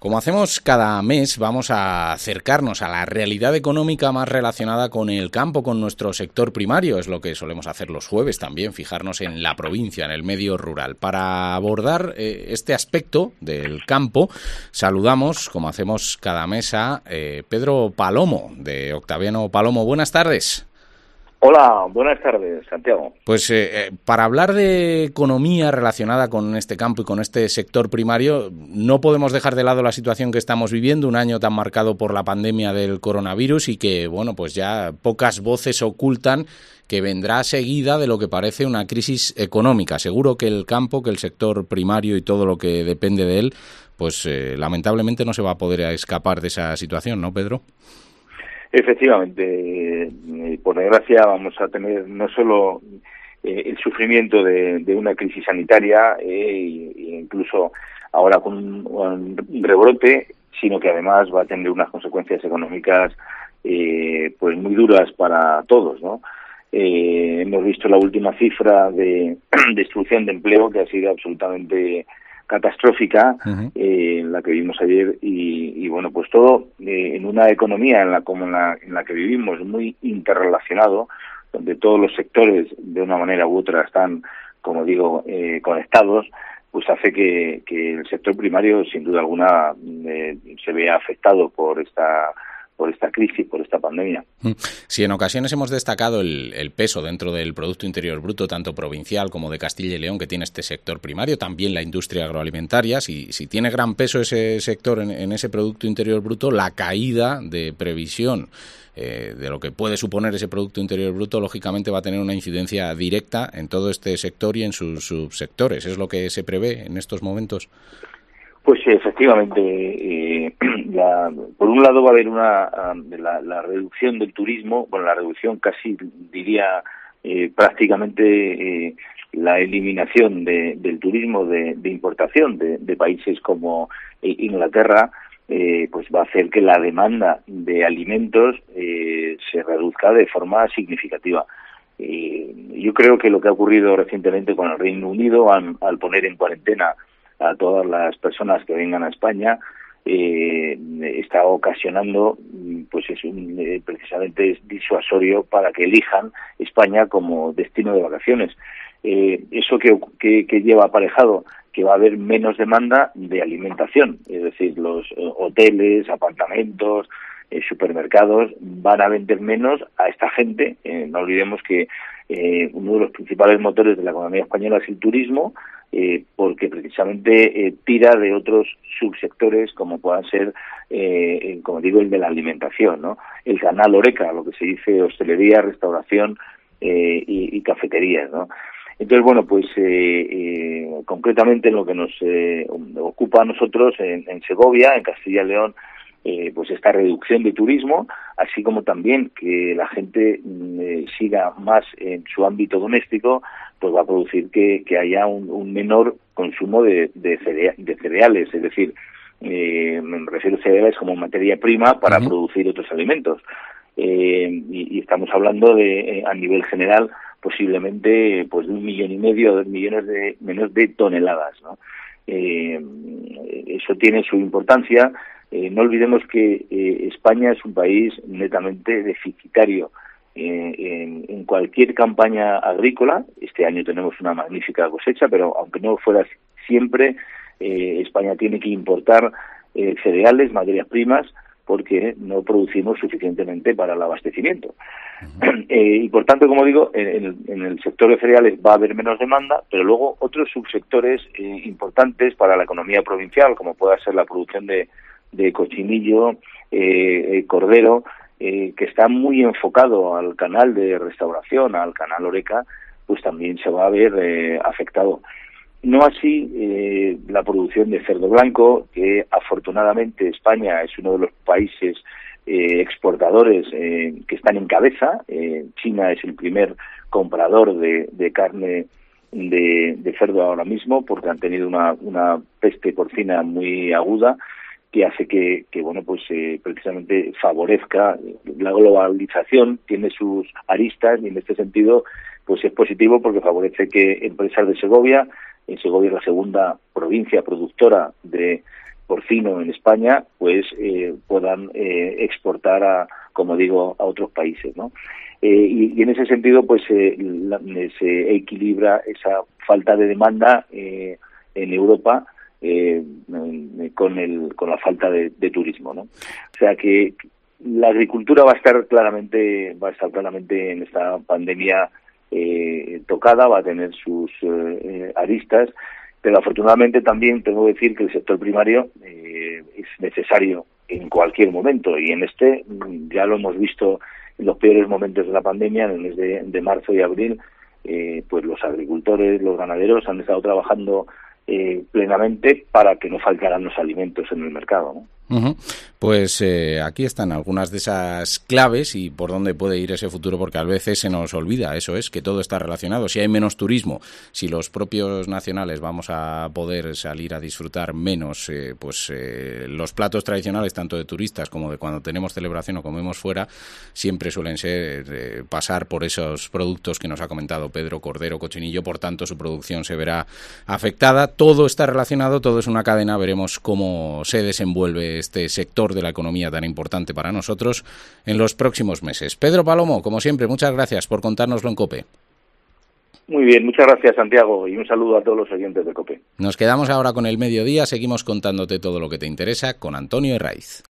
Como hacemos cada mes, vamos a acercarnos a la realidad económica más relacionada con el campo, con nuestro sector primario. Es lo que solemos hacer los jueves también, fijarnos en la provincia, en el medio rural. Para abordar este aspecto del campo, saludamos, como hacemos cada mes, a Pedro Palomo, de Octaviano Palomo. Buenas tardes. Hola, buenas tardes, Santiago. Pues para hablar de economía relacionada con este campo y con este sector primario, no podemos dejar de lado la situación que estamos viviendo, un año tan marcado por la pandemia del coronavirus y que, bueno, pues ya pocas voces ocultan que vendrá seguida de lo que parece una crisis económica. Seguro que el campo, que el sector primario y todo lo que depende de él, pues lamentablemente no se va a poder escapar de esa situación, ¿no, Pedro? Efectivamente, por desgracia vamos a tener no solo el sufrimiento de una crisis sanitaria e incluso ahora con un rebrote, sino que además va a tener unas consecuencias económicas pues muy duras para todos, ¿no? Hemos visto la última cifra de destrucción de empleo que ha sido absolutamente catastrófica, la que vimos ayer y bueno, pues todo en una economía en la que vivimos muy interrelacionado, donde todos los sectores de una manera u otra están, como digo, conectados, pues hace que el sector primario sin duda alguna se vea afectado por esta crisis, por esta pandemia. Si en ocasiones hemos destacado el peso dentro del Producto Interior Bruto, tanto provincial como de Castilla y León, que tiene este sector primario, también la industria agroalimentaria, si tiene gran peso ese sector en ese Producto Interior Bruto, la caída de previsión de lo que puede suponer ese Producto Interior Bruto, lógicamente va a tener una incidencia directa en todo este sector y en sus subsectores. ¿Es lo que se prevé en estos momentos? Pues sí, efectivamente, por un lado va a haber la reducción del turismo, bueno, la reducción casi diría prácticamente la eliminación del turismo de importación de países como Inglaterra, pues va a hacer que la demanda de alimentos se reduzca de forma significativa. Yo creo que lo que ha ocurrido recientemente con el Reino Unido al poner en cuarentena a todas las personas que vengan a España está ocasionando pues precisamente es disuasorio para que elijan España como destino de vacaciones. Eso que lleva aparejado que va a haber menos demanda de alimentación, es decir, los hoteles, apartamentos, supermercados van a vender menos a esta gente. No olvidemos que uno de los principales motores de la economía española es el turismo, porque precisamente tira de otros subsectores como puedan ser, como digo, el de la alimentación, ¿no? El canal Horeca, lo que se dice hostelería, restauración y cafeterías, ¿no? Entonces, bueno, pues concretamente en lo que nos ocupa a nosotros en Segovia, en Castilla y León, pues esta reducción de turismo, así como también que la gente siga más en su ámbito doméstico, pues va a producir que haya un menor consumo de cereales, es decir, me refiero a cereales como materia prima para producir otros alimentos. Y estamos hablando de, a nivel general, posiblemente pues de 1,5 millones, 2 millones menos de toneladas, ¿no? Eso tiene su importancia. No olvidemos que España es un país netamente deficitario en cualquier campaña agrícola. Este año tenemos una magnífica cosecha, pero aunque no fuera siempre, España tiene que importar cereales, materias primas, porque no producimos suficientemente para el abastecimiento. Y por tanto, como digo, en el sector de cereales va a haber menos demanda, pero luego otros subsectores importantes para la economía provincial, como pueda ser la producción de cochinillo, cordero, que está muy enfocado al canal de restauración, al canal Horeca, pues también se va a ver afectado. No así la producción de cerdo blanco, que afortunadamente España es uno de los países exportadores que están en cabeza. China es el primer comprador de carne de cerdo ahora mismo, porque han tenido una peste porcina muy aguda, que hace que bueno, pues precisamente favorezca la globalización. Tiene sus aristas y en este sentido pues es positivo porque favorece que empresas de Segovia, en Segovia es la segunda provincia productora de porcino en España, pues puedan exportar como digo, a otros países, ¿no? Y en ese sentido, pues se equilibra esa falta de demanda en Europa con la falta de turismo, ¿no? O sea que la agricultura va a estar claramente en esta pandemia tocada, va a tener sus aristas, pero afortunadamente también tengo que decir que el sector primario es necesario en cualquier momento, y en este ya lo hemos visto en los peores momentos de la pandemia, en el mes de marzo y abril, pues los agricultores, los ganaderos han estado trabajando plenamente para que no faltaran los alimentos en el mercado, ¿no? Pues aquí están algunas de esas claves y por dónde puede ir ese futuro, porque a veces se nos olvida, eso es, que todo está relacionado. Si hay menos turismo, si los propios nacionales vamos a poder salir a disfrutar menos, los platos tradicionales, tanto de turistas como de cuando tenemos celebración o comemos fuera, siempre suelen ser pasar por esos productos que nos ha comentado Pedro, cordero, cochinillo, por tanto su producción se verá afectada. Todo está relacionado, todo es una cadena, veremos cómo se desenvuelve este sector de la economía tan importante para nosotros en los próximos meses. Pedro Palomo, como siempre, muchas gracias por contárnoslo en COPE. Muy bien, muchas gracias, Santiago, y un saludo a todos los oyentes de COPE. Nos quedamos ahora con el mediodía, seguimos contándote todo lo que te interesa con Antonio Herraiz.